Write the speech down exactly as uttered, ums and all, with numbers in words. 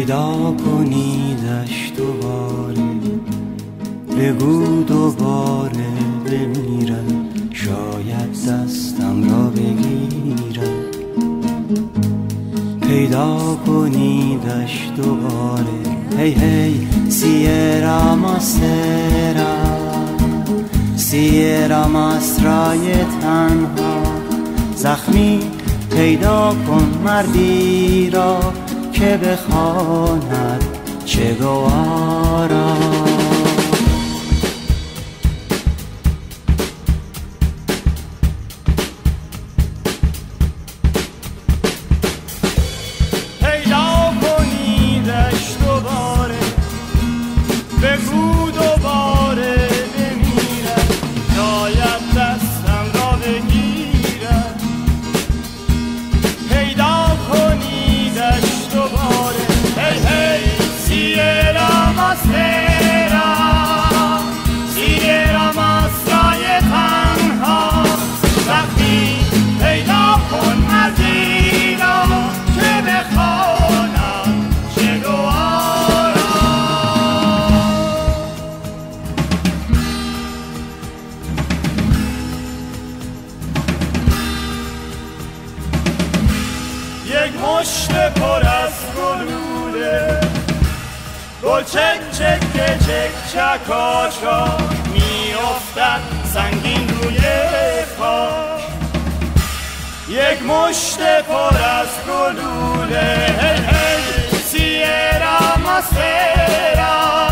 پیدا کنیدش دوباره، بگو دوباره بمیرم، شاید دستم را بگیرم. پیدا کنیدش دوباره، هی هی سیرا ماسترا، سیرا ماسترای تنها. زخمی پیدا کن مردی را که بخواند چه گوارا. پیدا کنیدش دوباره، بگو دوباره بمیرم، شاید دستم را بگیرم. پیدا کنیدش دوباره، هی هی سیرا ماسترا، سیرا ماسترای تنها. وقتی پیدا کن مردی را که بخوانم چه گوارا. یک مشت پر از گلوله، گل چک چک چک چکاشا، می افتد سنگین روی خاک. یک مشت پر از گلوله، هی هی سیرا ماسترا،